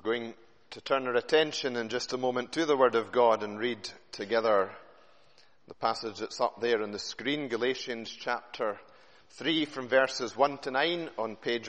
going to turn our attention in just a moment to the Word of God and read together the passage that's up there on the screen, Galatians chapter 3 from verses 1 to 9 on page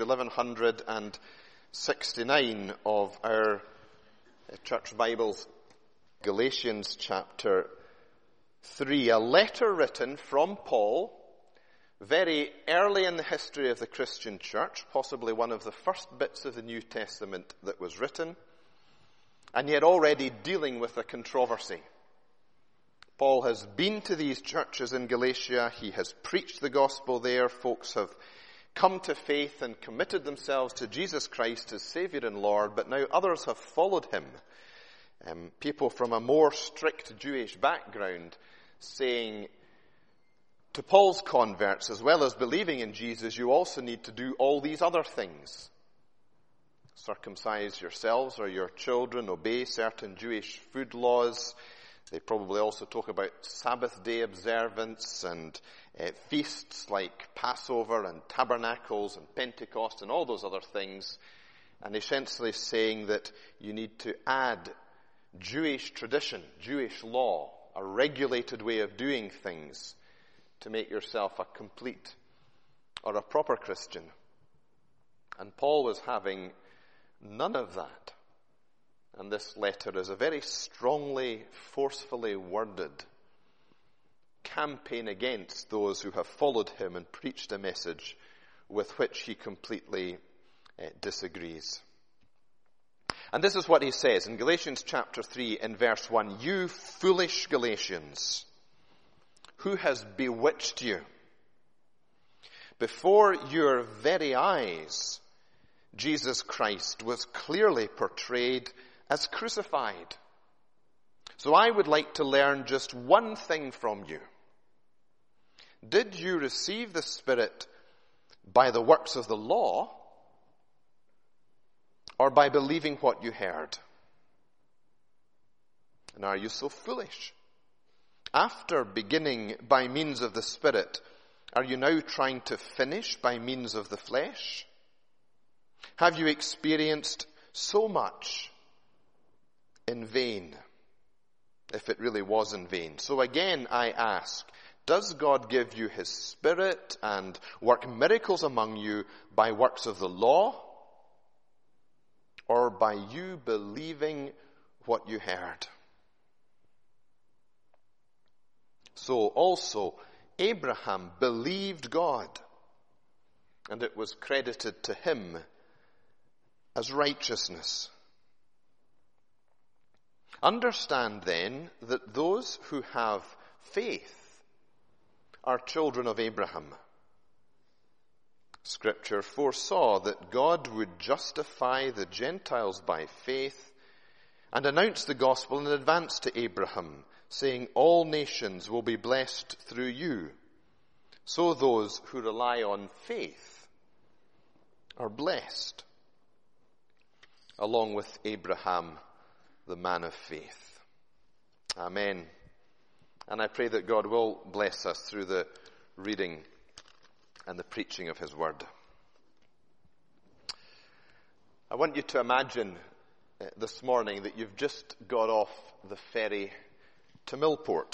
1169 of our church Bibles. Galatians chapter 3, a letter written from Paul very early in the history of the Christian church, possibly one of the first bits of the New Testament that was written, and yet already dealing with a controversy. Paul has been to these churches in Galatia. He has preached the gospel there. Folks have come to faith and committed themselves to Jesus Christ as Savior and Lord, but now others have followed him. People from a more strict Jewish background saying to Paul's converts, as well as believing in Jesus, you also need to do all these other things. Circumcise yourselves or your children, obey certain Jewish food laws. They probably also talk about Sabbath day observance and feasts like Passover and Tabernacles and Pentecost and all those other things. And essentially saying that you need to add Jewish tradition, Jewish law, a regulated way of doing things to make yourself a complete or a proper Christian. And Paul was having none of that. And this letter is a very strongly, forcefully worded campaign against those who have followed him and preached a message with which he completely disagrees. And this is what he says in Galatians chapter 3 in verse 1. You foolish Galatians, who has bewitched you? Before your very eyes, Jesus Christ was clearly portrayed as crucified. So I would like to learn just one thing from you. Did you receive the Spirit by the works of the law or by believing what you heard? And are you so foolish? After beginning by means of the Spirit, are you now trying to finish by means of the flesh? Have you experienced so much in vain, if it really was in vain? So again, I ask, does God give you his Spirit and work miracles among you by works of the law, or by you believing what you heard? So also Abraham believed God, and it was credited to him as righteousness. Understand then that those who have faith are children of Abraham. Scripture foresaw that God would justify the Gentiles by faith and announce the gospel in advance to Abraham, saying, all nations will be blessed through you. So those who rely on faith are blessed, along with Abraham, the man of faith. Amen. And I pray that God will bless us through the reading and the preaching of his word. I want you to imagine this morning that you've just got off the ferry to Millport.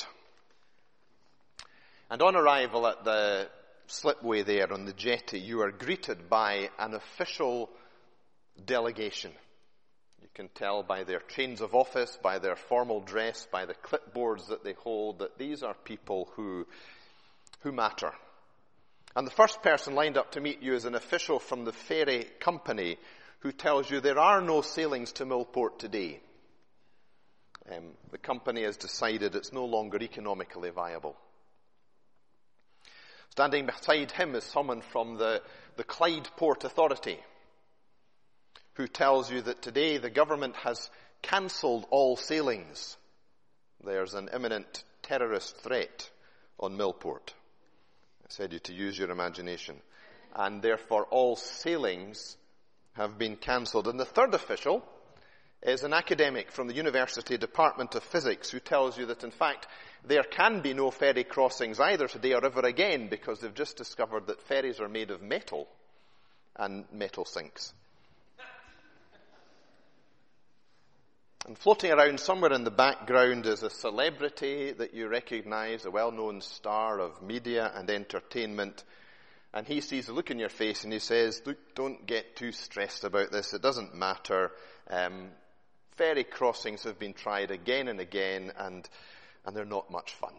And on arrival at the slipway there on the jetty, you are greeted by an official delegation. You can tell by their chains of office, by their formal dress, by the clipboards that they hold, that these are people who matter. And the first person lined up to meet you is an official from the ferry company who tells you there are no sailings to Millport today. The company has decided it's no longer economically viable. Standing beside him is someone from the Clyde Port Authority, who tells you that today the government has cancelled all sailings. There's an imminent terrorist threat on Millport. I said you to use your imagination. And therefore all sailings have been cancelled. And the third official is an academic from the University Department of Physics who tells you that in fact there can be no ferry crossings either today or ever again because they've just discovered that ferries are made of metal and metal sinks. And floating around somewhere in the background is a celebrity that you recognize, a well-known star of media and entertainment. And he sees the look in your face and he says, look, don't get too stressed about this. It doesn't matter. Ferry crossings have been tried again and again, and they're not much fun.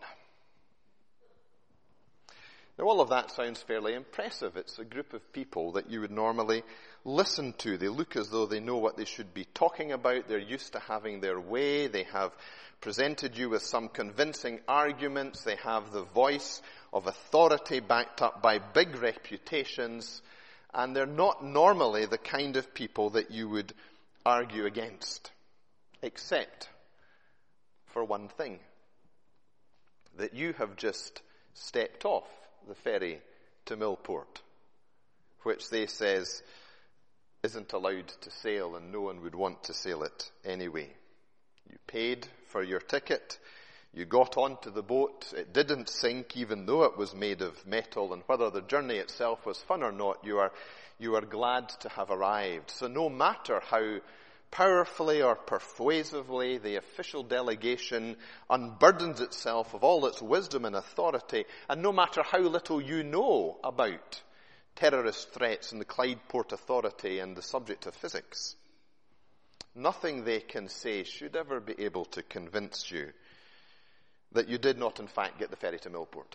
Now, all of that sounds fairly impressive. It's a group of people that you would normally listen to. They look as though they know what they should be talking about. They're used to having their way. They have presented you with some convincing arguments. They have the voice of authority backed up by big reputations. And they're not normally the kind of people that you would argue against. Except for one thing. That you have just stepped off the ferry to Millport, which they says isn't allowed to sail and no one would want to sail it anyway. You paid for your ticket, you got onto the boat, it didn't sink even though it was made of metal, and whether the journey itself was fun or not, you are glad to have arrived. So no matter how powerfully or persuasively the official delegation unburdens itself of all its wisdom and authority, and no matter how little you know about terrorist threats and the Clyde Port Authority and the subject of physics, nothing they can say should ever be able to convince you that you did not in fact get the ferry to Millport.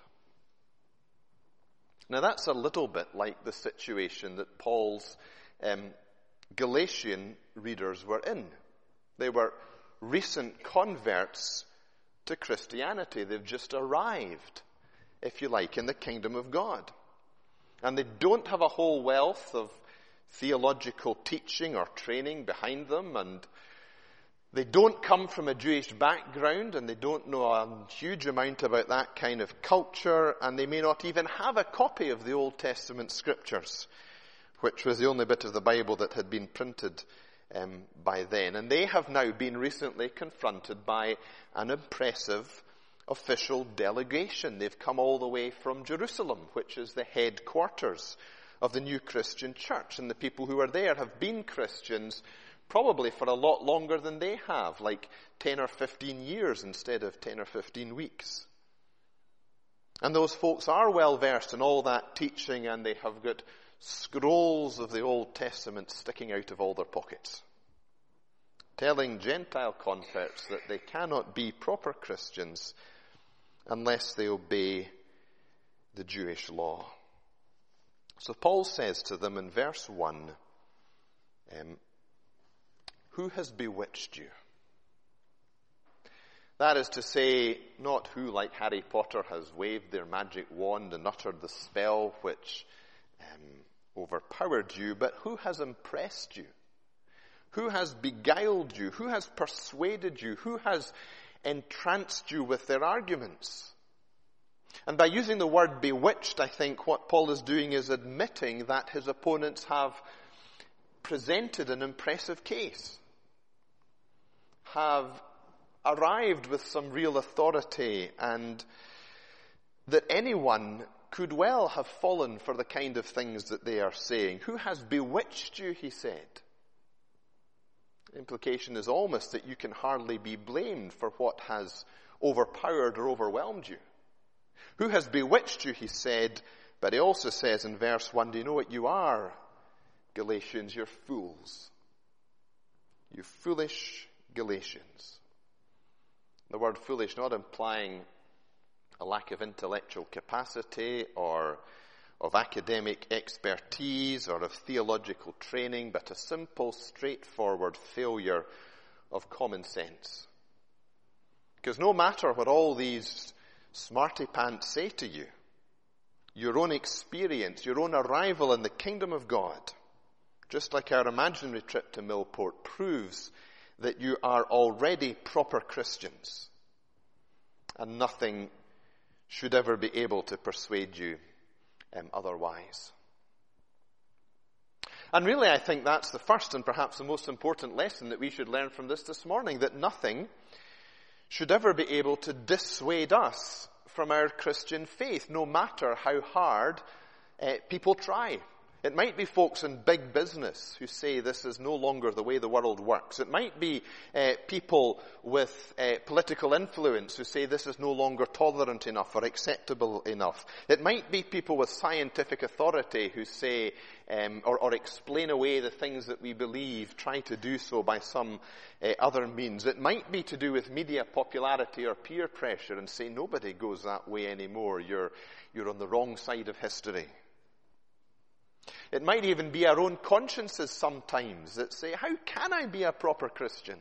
Now that's a little bit like the situation that Paul's Galatian readers were in. They were recent converts to Christianity. They've just arrived, if you like, in the kingdom of God. And they don't have a whole wealth of theological teaching or training behind them, and they don't come from a Jewish background, and they don't know a huge amount about that kind of culture, and they may not even have a copy of the Old Testament scriptures, which was the only bit of the Bible that had been printed by then. And they have now been recently confronted by an impressive official delegation. They've come all the way from Jerusalem, which is the headquarters of the new Christian church. And the people who are there have been Christians probably for a lot longer than they have, like 10 or 15 years instead of 10 or 15 weeks. And those folks are well versed in all that teaching, and they have got scrolls of the Old Testament sticking out of all their pockets, telling Gentile converts that they cannot be proper Christians unless they obey the Jewish law. So Paul says to them in verse 1, who has bewitched you? That is to say, not who, like Harry Potter, has waved their magic wand and uttered the spell which overpowered you, but who has impressed you? Who has beguiled you? Who has persuaded you? Who has entranced you with their arguments? And by using the word bewitched, I think what Paul is doing is admitting that his opponents have presented an impressive case, have arrived with some real authority, and that anyone could well have fallen for the kind of things that they are saying. Who has bewitched you, he said. The implication is almost that you can hardly be blamed for what has overpowered or overwhelmed you. Who has bewitched you, he said, but he also says in verse 1, do you know what you are, Galatians? You're fools. You foolish Galatians. The word foolish not implying a lack of intellectual capacity or of academic expertise or of theological training, but a simple, straightforward failure of common sense. Because no matter what all these smarty pants say to you, your own experience, your own arrival in the kingdom of God, just like our imaginary trip to Millport, proves that you are already proper Christians, and nothing should ever be able to persuade you otherwise. And really, I think that's the first and perhaps the most important lesson that we should learn from this morning, that nothing should ever be able to dissuade us from our Christian faith, no matter how hard people try. It might be folks in big business who say this is no longer the way the world works. It might be people with political influence who say this is no longer tolerant enough or acceptable enough. It might be people with scientific authority who say or explain away the things that we believe, try to do so by some other means. It might be to do with media popularity or peer pressure and say nobody goes that way anymore. You're on the wrong side of history. It might even be our own consciences sometimes that say, how can I be a proper Christian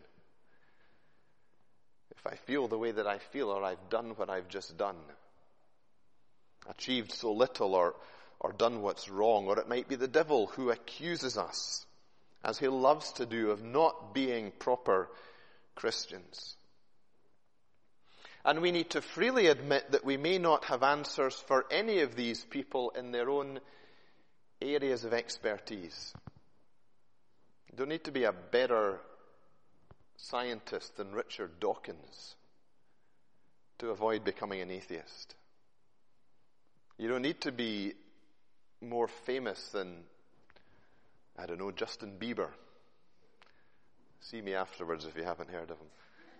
if I feel the way that I feel, or I've done what I've just done, achieved so little, or done what's wrong? Or it might be the devil who accuses us, as he loves to do, of not being proper Christians. And we need to freely admit that we may not have answers for any of these people in their own areas of expertise. You don't need to be a better scientist than Richard Dawkins to avoid becoming an atheist. You don't need to be more famous than, I don't know, Justin Bieber. See me afterwards if you haven't heard of him.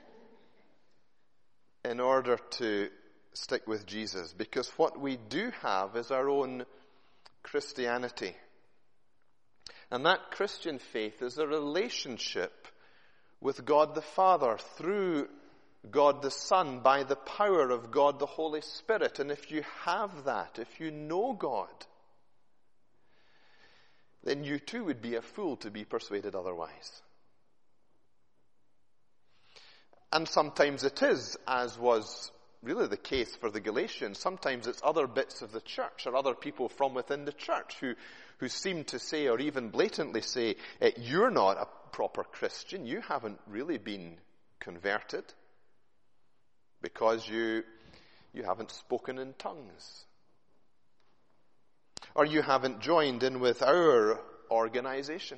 In order to stick with Jesus, because what we do have is our own Christianity. And that Christian faith is a relationship with God the Father through God the Son by the power of God the Holy Spirit. And if you have that, if you know God, then you too would be a fool to be persuaded otherwise. And sometimes it is, as was really the case for the Galatians. Sometimes it's other bits of the church or other people from within the church who seem to say, or even blatantly say, you're not a proper Christian. You haven't really been converted because you haven't spoken in tongues. Or you haven't joined in with our organization.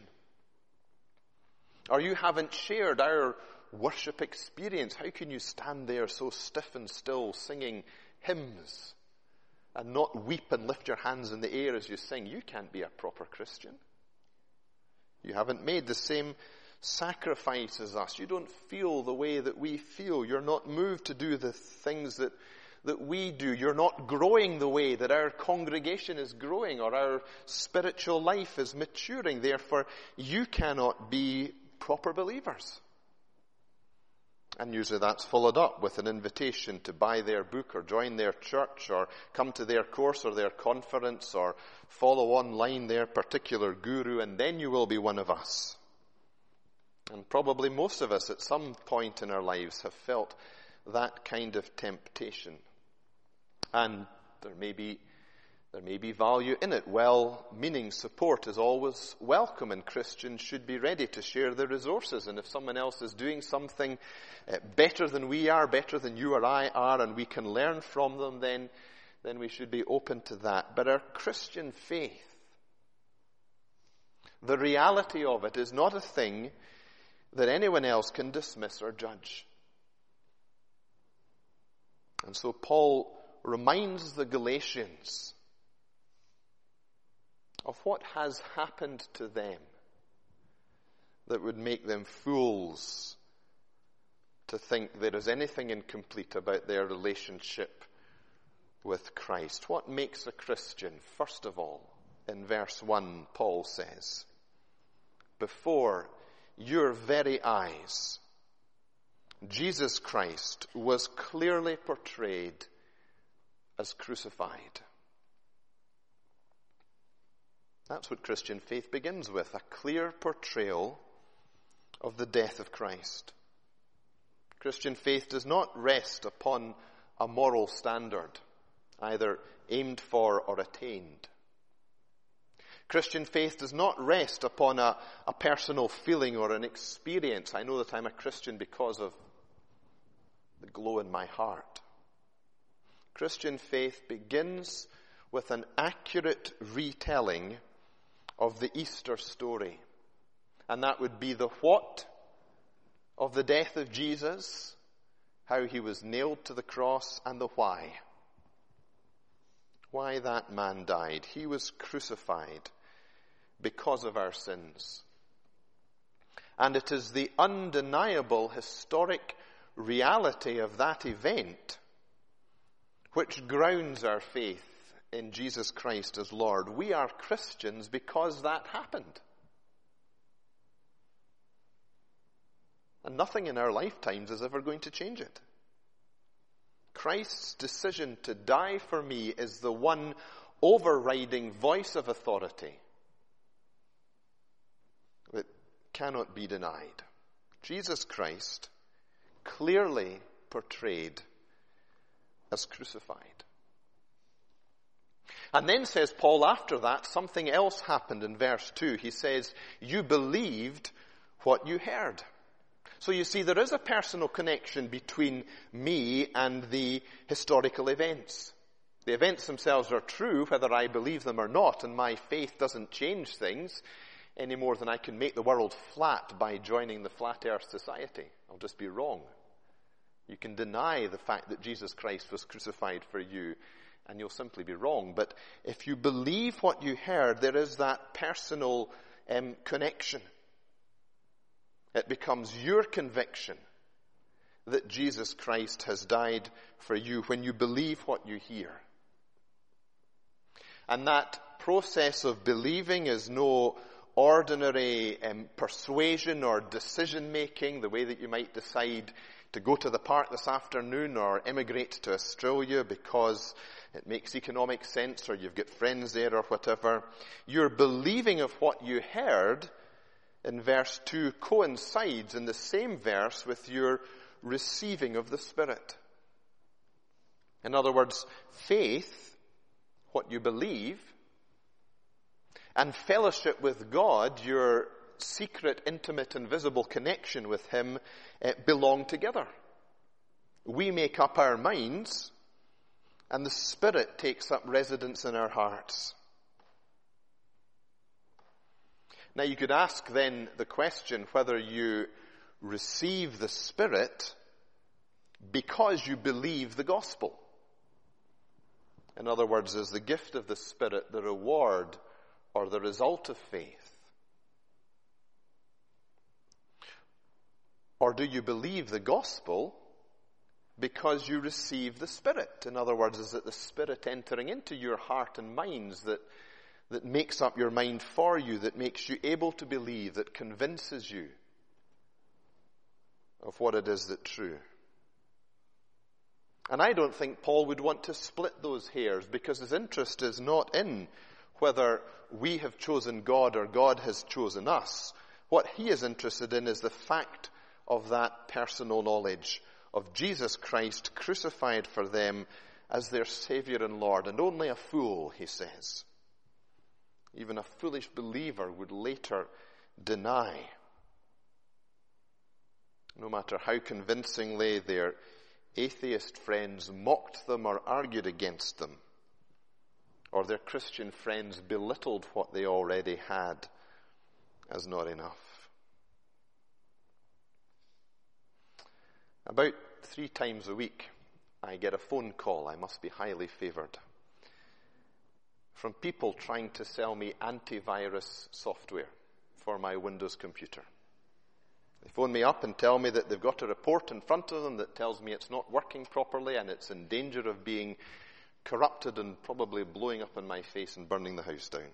Or you haven't shared our worship experience. How can you stand there so stiff and still singing hymns and not weep and lift your hands in the air as you sing? You can't be a proper Christian. You haven't made the same sacrifice as us. You don't feel the way that we feel. You're not moved to do the things that we do. You're not growing the way that our congregation is growing or our spiritual life is maturing. Therefore, you cannot be proper believers. And usually that's followed up with an invitation to buy their book or join their church or come to their course or their conference or follow online their particular guru, and then you will be one of us. And probably most of us at some point in our lives have felt that kind of temptation. And there may be value in it. Well-meaning support is always welcome, and Christians should be ready to share their resources. And if someone else is doing something better than we are, better than you or I are, and we can learn from them, then we should be open to that. But our Christian faith, the reality of it is not a thing that anyone else can dismiss or judge. And so Paul reminds the Galatians of what has happened to them that would make them fools to think there is anything incomplete about their relationship with Christ. What makes a Christian? First of all, in verse 1, Paul says, before your very eyes, Jesus Christ was clearly portrayed as crucified. That's what Christian faith begins with, a clear portrayal of the death of Christ. Christian faith does not rest upon a moral standard, either aimed for or attained. Christian faith does not rest upon a personal feeling or an experience. I know that I'm a Christian because of the glow in my heart. Christian faith begins with an accurate retelling of the Easter story. And that would be the what of the death of Jesus, how he was nailed to the cross, and the why. Why that man died. He was crucified because of our sins. And it is the undeniable historic reality of that event which grounds our faith in Jesus Christ as Lord. We are Christians because that happened. And nothing in our lifetimes is ever going to change it. Christ's decision to die for me is the one overriding voice of authority that cannot be denied. Jesus Christ clearly portrayed as crucified. And then says Paul after that, something else happened in verse 2. He says, you believed what you heard. So you see, there is a personal connection between me and the historical events. The events themselves are true, whether I believe them or not, and my faith doesn't change things any more than I can make the world flat by joining the Flat Earth Society. I'll just be wrong. You can deny the fact that Jesus Christ was crucified for you, and you'll simply be wrong. But if you believe what you heard, there is that personal connection. It becomes your conviction that Jesus Christ has died for you when you believe what you hear. And that process of believing is no ordinary persuasion or decision making, the way that you might decide to go to the park this afternoon or emigrate to Australia because it makes economic sense or you've got friends there or whatever. Your believing of what you heard in verse 2 coincides in the same verse with your receiving of the Spirit. In other words, faith, what you believe, and fellowship with God, your secret, intimate, invisible connection with Him, belong together. We make up our minds, and the Spirit takes up residence in our hearts. Now you could ask then the question whether you receive the Spirit because you believe the gospel. In other words, is the gift of the Spirit the reward or the result of faith? Or do you believe the gospel because you receive the Spirit? In other words, is it the Spirit entering into your heart and minds that makes up your mind for you, that makes you able to believe, that convinces you of what it is that's true? And I don't think Paul would want to split those hairs, because his interest is not in whether we have chosen God or God has chosen us. What he is interested in is the fact of that personal knowledge of Jesus Christ crucified for them as their Savior and Lord. And only a fool, he says, even a foolish believer, would later deny, no matter how convincingly their atheist friends mocked them or argued against them, or their Christian friends belittled what they already had as not enough. About 3 times a week, I get a phone call, I must be highly favored, from people trying to sell me antivirus software for my Windows computer. They phone me up and tell me that they've got a report in front of them that tells me it's not working properly and it's in danger of being corrupted and probably blowing up in my face and burning the house down.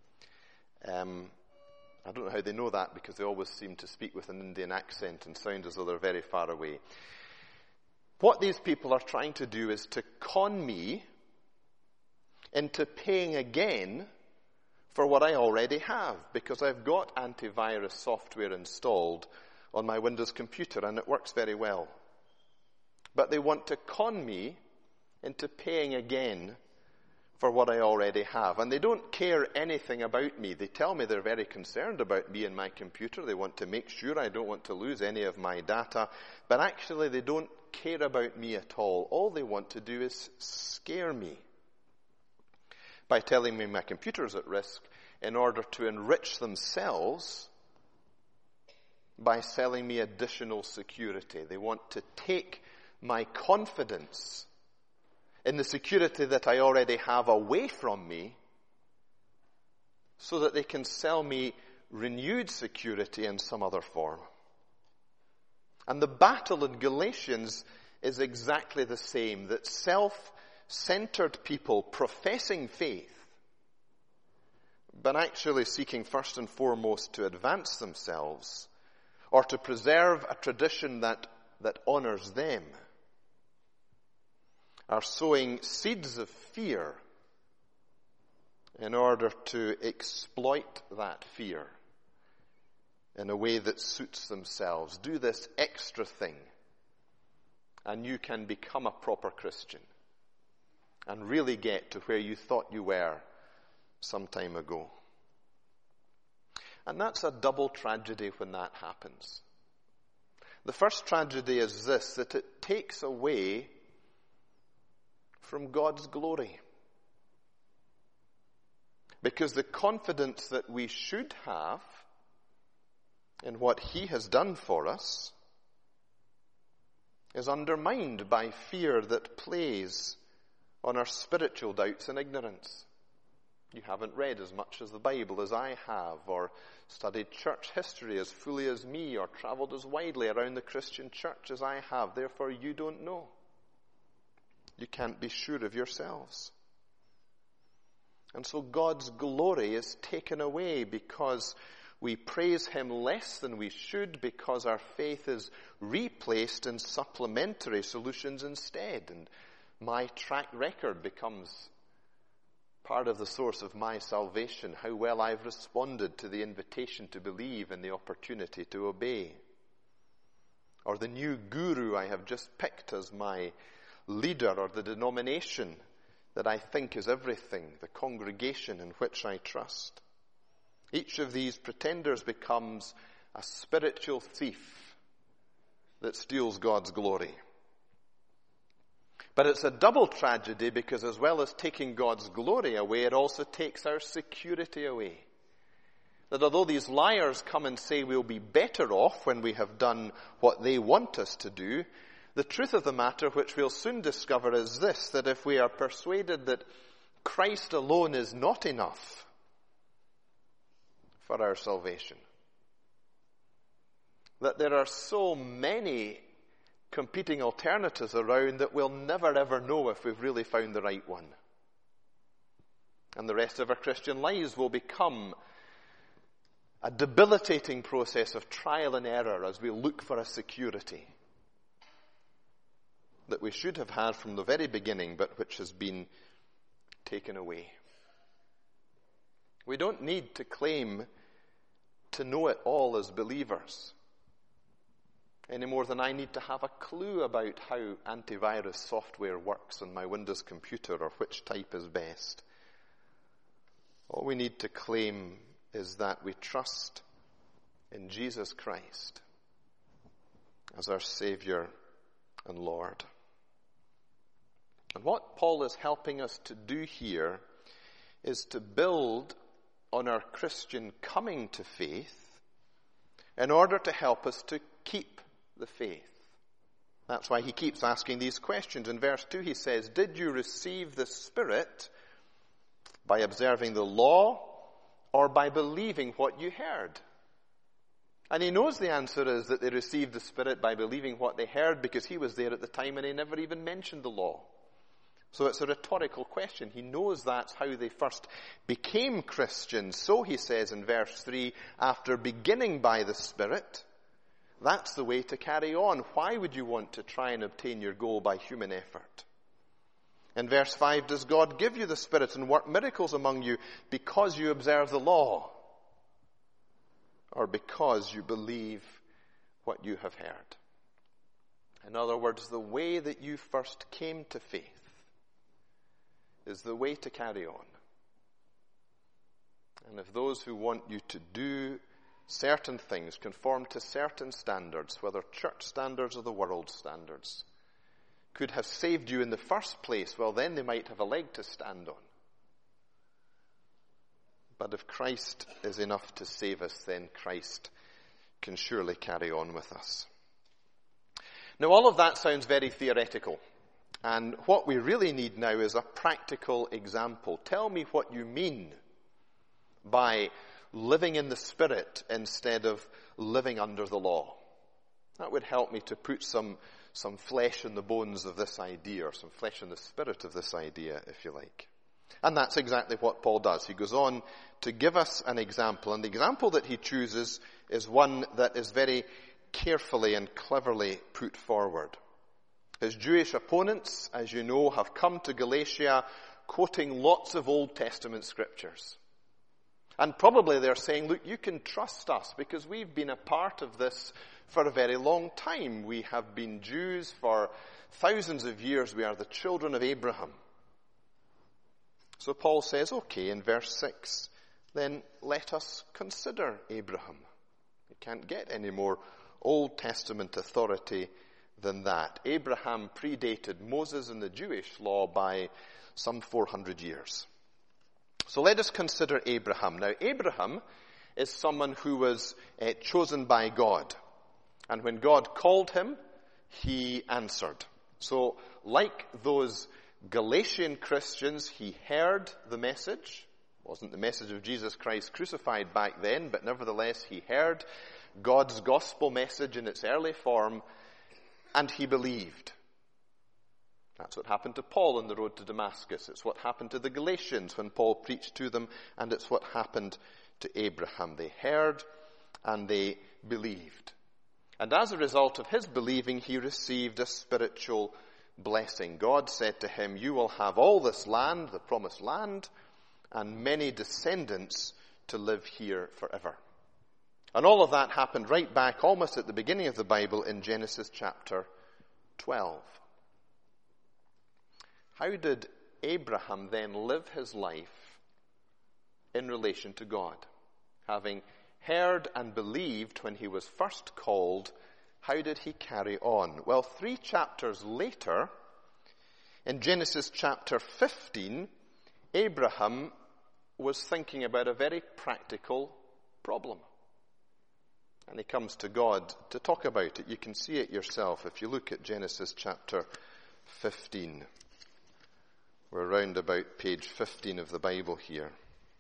I don't know how they know that, because they always seem to speak with an Indian accent and sound as though they're very far away. What these people are trying to do is to con me into paying again for what I already have, because I've got antivirus software installed on my Windows computer and it works very well. But they want to con me into paying again for what I already have. And they don't care anything about me. They tell me they're very concerned about me and my computer. They want to make sure I don't want to lose any of my data. But actually they don't care about me at all. All they want to do is scare me by telling me my computer is at risk in order to enrich themselves by selling me additional security. They want to take my confidence in the security that I already have away from me so that they can sell me renewed security in some other form. And the battle in Galatians is exactly the same, that self-centered people professing faith, but actually seeking first and foremost to advance themselves or to preserve a tradition that honors them, are sowing seeds of fear in order to exploit that fear in a way that suits themselves. Do this extra thing, and you can become a proper Christian and really get to where you thought you were some time ago. And that's a double tragedy when that happens. The first tragedy is this, that it takes away from God's glory. Because the confidence that we should have in what He has done for us is undermined by fear that plays on our spiritual doubts and ignorance. You haven't read as much as the Bible as I have, or studied church history as fully as me, or traveled as widely around the Christian church as I have. Therefore, you don't know. You can't be sure of yourselves. And so God's glory is taken away because we praise Him less than we should, because our faith is replaced in supplementary solutions instead. And my track record becomes part of the source of my salvation, how well I've responded to the invitation to believe and the opportunity to obey. Or the new guru I have just picked as my leader, or the denomination that I think is everything, the congregation in which I trust. Each of these pretenders becomes a spiritual thief that steals God's glory. But it's a double tragedy, because as well as taking God's glory away, it also takes our security away. That although these liars come and say we'll be better off when we have done what they want us to do, the truth of the matter, which we'll soon discover, is this, that if we are persuaded that Christ alone is not enough for our salvation, that there are so many competing alternatives around that we'll never ever know if we've really found the right one. And the rest of our Christian lives will become a debilitating process of trial and error as we look for a security that we should have had from the very beginning, but which has been taken away. We don't need to claim to know it all as believers, any more than I need to have a clue about how antivirus software works on my Windows computer, or which type is best. All we need to claim is that we trust in Jesus Christ as our Savior and Lord. And what Paul is helping us to do here is to build on our Christian coming to faith in order to help us to keep the faith. That's why he keeps asking these questions. In verse 2 he says, "Did you receive the Spirit by observing the law or by believing what you heard?" And he knows the answer is that they received the Spirit by believing what they heard, because he was there at the time and he never even mentioned the law. So it's a rhetorical question. He knows that's how they first became Christians. So he says in verse 3, after beginning by the Spirit, that's the way to carry on. Why would you want to try and obtain your goal by human effort? In verse 5, does God give you the Spirit and work miracles among you because you observe the law, or because you believe what you have heard? In other words, the way that you first came to faith is the way to carry on. And if those who want you to do certain things, conform to certain standards, whether church standards or the world standards, could have saved you in the first place, well, then they might have a leg to stand on. But if Christ is enough to save us, then Christ can surely carry on with us. Now, all of that sounds very theoretical. And what we really need now is a practical example. Tell me what you mean by living in the Spirit instead of living under the law. That would help me to put some flesh in the bones of this idea, or some flesh in the spirit of this idea, if you like. And that's exactly what Paul does. He goes on to give us an example, and the example that he chooses is one that is very carefully and cleverly put forward. His Jewish opponents, as you know, have come to Galatia quoting lots of Old Testament scriptures. And probably they're saying, look, you can trust us because we've been a part of this for a very long time. We have been Jews for thousands of years. We are the children of Abraham. So Paul says, okay, in verse 6, then let us consider Abraham. You can't get any more Old Testament authority than that. Abraham predated Moses and the Jewish law by some 400 years. So let us consider Abraham. Now, Abraham is someone who was chosen by God. And when God called him, he answered. So, like those Galatian Christians, he heard the message. It wasn't the message of Jesus Christ crucified back then, but nevertheless he heard God's gospel message in its early form, and he believed. That's what happened to Paul on the road to Damascus. It's what happened to the Galatians when Paul preached to them, and it's what happened to Abraham. They heard and they believed. And as a result of his believing, he received a spiritual blessing. God said to him, you will have all this land, the promised land, and many descendants to live here forever. And all of that happened right back almost at the beginning of the Bible in Genesis chapter 12. How did Abraham then live his life in relation to God? Having heard and believed when he was first called, how did he carry on? Well, 3 chapters later, in Genesis chapter 15, Abraham was thinking about a very practical problem. And he comes to God to talk about it. You can see it yourself if you look at Genesis chapter 15. We're around about page 15 of the Bible here.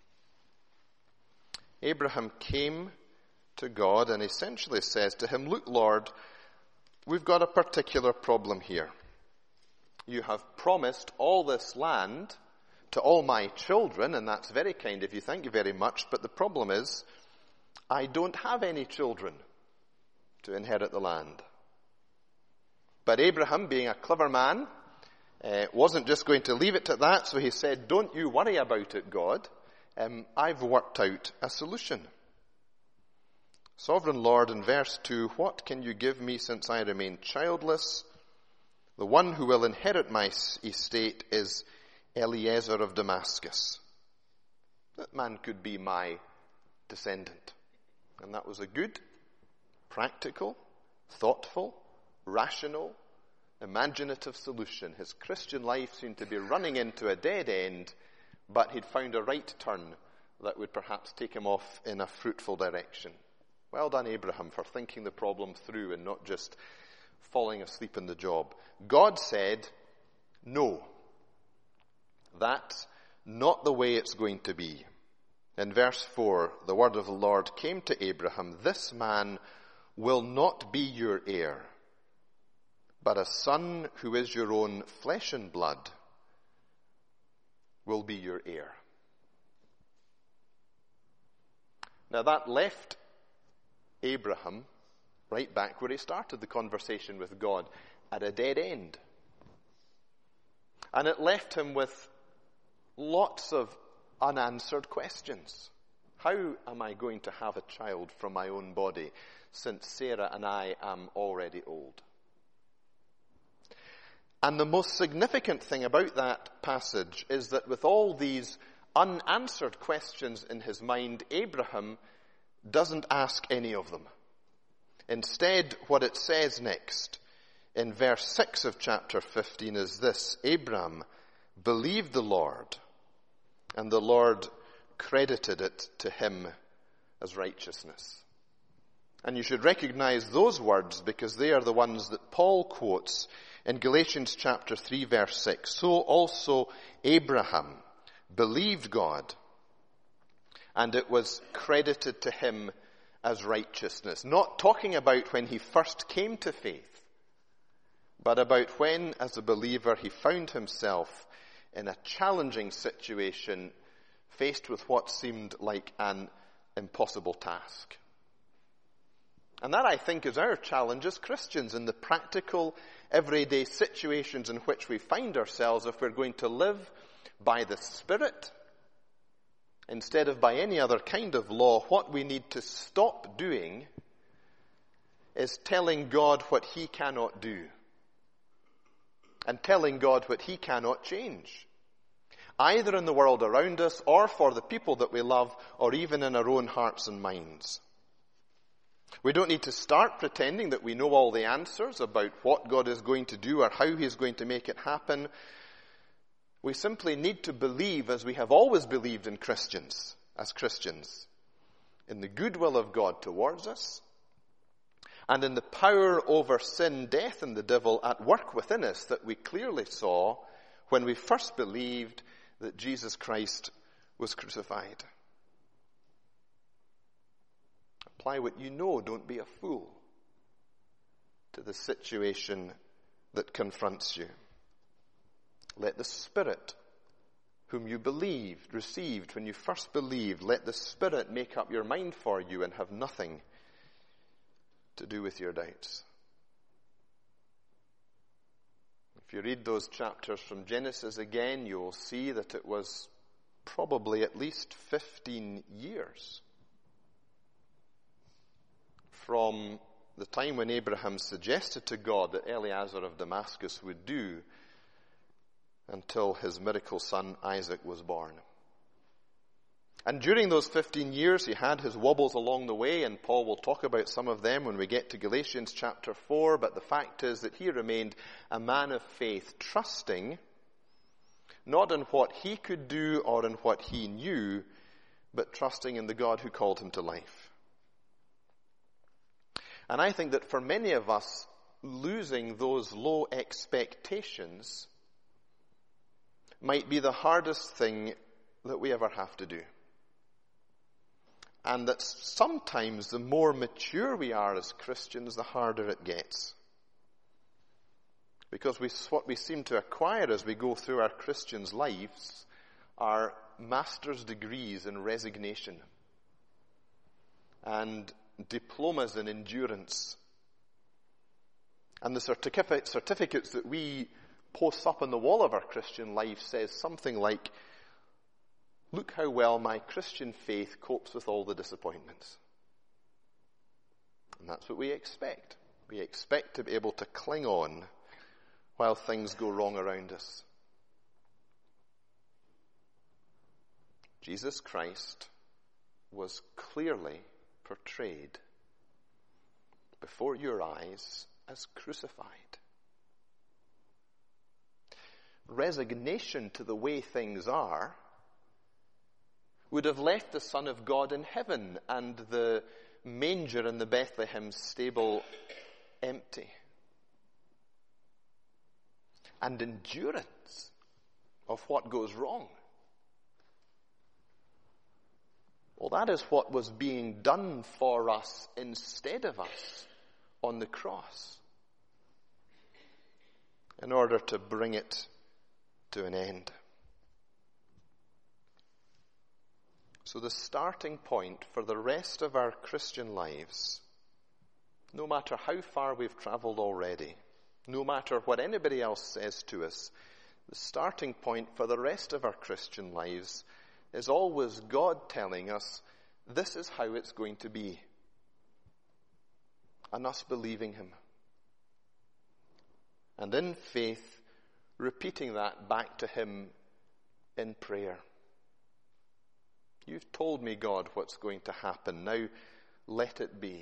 Abraham came to God and essentially says to him, look, Lord, we've got a particular problem here. You have promised all this land to all my children, and that's very kind of you, thank you very much, but the problem is, I don't have any children to inherit the land. But Abraham, being a clever man, wasn't just going to leave it at that, so he said, don't you worry about it, God. I've worked out a solution. Sovereign Lord, in verse 2, what can you give me since I remain childless? The one who will inherit my estate is Eliezer of Damascus. That man could be my descendant. And that was a good, practical, thoughtful, rational, imaginative solution. His Christian life seemed to be running into a dead end, but he'd found a right turn that would perhaps take him off in a fruitful direction. Well done, Abraham, for thinking the problem through and not just falling asleep in the job. God said, no, that's not the way it's going to be. In verse 4, the word of the Lord came to Abraham, this man will not be your heir, but a son who is your own flesh and blood will be your heir. Now that left Abraham right back where he started the conversation with God, at a dead end. And it left him with lots of unanswered questions. How am I going to have a child from my own body since Sarah and I am already old? And the most significant thing about that passage is that with all these unanswered questions in his mind, Abraham doesn't ask any of them. Instead, what it says next in verse 6 of chapter 15 is this: Abraham believed the Lord, and the Lord credited it to him as righteousness. And you should recognize those words because they are the ones that Paul quotes in Galatians chapter 3 verse 6. So also Abraham believed God, and it was credited to him as righteousness. Not talking about when he first came to faith, but about when, as a believer, he found himself in a challenging situation, faced with what seemed like an impossible task. And that, I think, is our challenge as Christians in the practical, everyday situations in which we find ourselves. If we're going to live by the Spirit instead of by any other kind of law, what we need to stop doing is telling God what he cannot do and telling God what he cannot change, either in the world around us or for the people that we love or even in our own hearts and minds. We don't need to start pretending that we know all the answers about what God is going to do or how he is going to make it happen. We simply need to believe, as we have always believed as Christians, in the goodwill of God towards us and in the power over sin, death, and the devil at work within us that we clearly saw when we first believed that Jesus Christ was crucified. Apply what you know. Don't be a fool to the situation that confronts you. Let the Spirit, whom you received when you first believed, let the Spirit make up your mind for you and have nothing to do with your doubts. If you read those chapters from Genesis again, you will see that it was probably at least 15 years from the time when Abraham suggested to God that Eliezer of Damascus would do until his miracle son Isaac was born. And during those 15 years, he had his wobbles along the way, and Paul will talk about some of them when we get to Galatians chapter 4, but the fact is that he remained a man of faith, trusting not in what he could do or in what he knew, but trusting in the God who called him to life. And I think that for many of us, losing those low expectations might be the hardest thing that we ever have to do. And that sometimes the more mature we are as Christians, the harder it gets. Because what we seem to acquire as we go through our Christians' lives are master's degrees in resignation and diplomas in endurance. And the certificates that we post up on the wall of our Christian life says something like, look how well my Christian faith copes with all the disappointments. And that's what we expect. We expect to be able to cling on while things go wrong around us. Jesus Christ was clearly portrayed before your eyes as crucified. Resignation to the way things are would have left the Son of God in heaven and the manger in the Bethlehem stable empty. And endurance of what goes wrong. Well, that is what was being done for us instead of us on the cross in order to bring it to an end. So the starting point for the rest of our Christian lives, no matter how far we've traveled already, no matter what anybody else says to us, the starting point for the rest of our Christian lives is always God telling us, this is how it's going to be. And us believing him. And in faith, repeating that back to him in prayer. You've told me, God, what's going to happen. Now, let it be.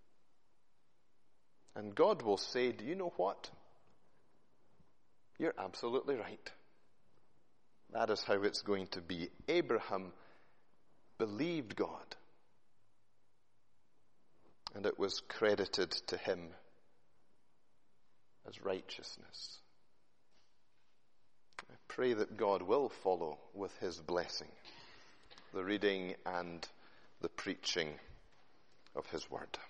And God will say, do you know what? You're absolutely right. That is how it's going to be. Abraham believed God, and it was credited to him as righteousness. I pray that God will follow with his blessing the reading and the preaching of his word.